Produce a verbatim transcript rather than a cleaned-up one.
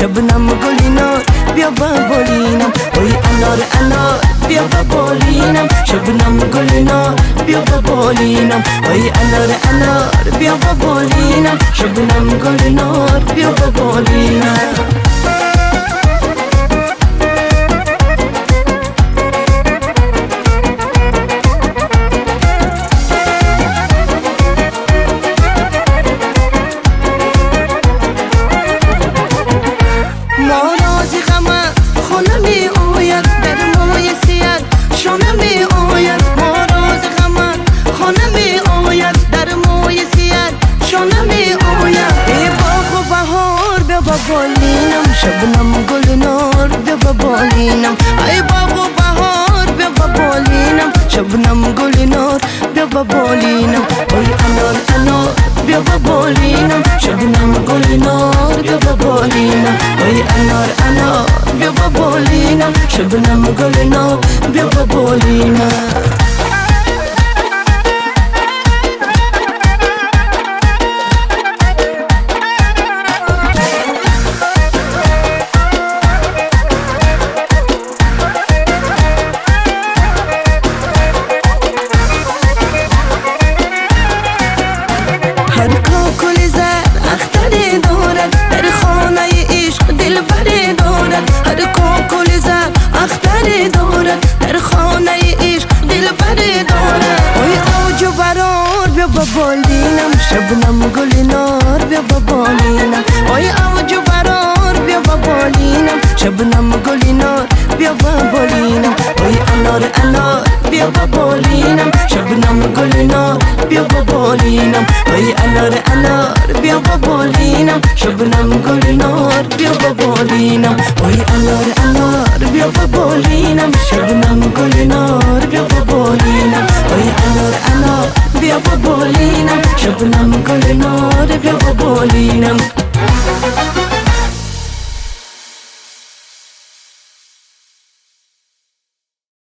شبنم گلینار بیا با بولینم وای انار انار بیا با بولینم شبنم گلینار بیا با بولینم وای انار انار بیا با بولینم شبنم گلینار بیا با بولینم بولینم شبنم گلنار بیا با بولینم ای باغ و بهار بیا با بولینم شبنم گلنار بیا با بولینم وای انار انار بیا با بولینم شبنم گلنار بیا با بولینم وای انار انار بیا با بولینم شبنم گلنار بیا با بولینم بولینم شبنم گلنار بیا با بولینم وای اوج و برار بیا با بولینم شبنم گلنار بیا با بولینم وای انار انار بیا با بولینم شبنم گلنار بیا با بولینم وای انار انار بیا با بولینم شبنم گلنار بیا با بولینم وای انار انار بیا با بولینم شبنم گلنار بیا با بولینم وای انار انار بیا با بولینم شبنم گلنار بیا با بولینم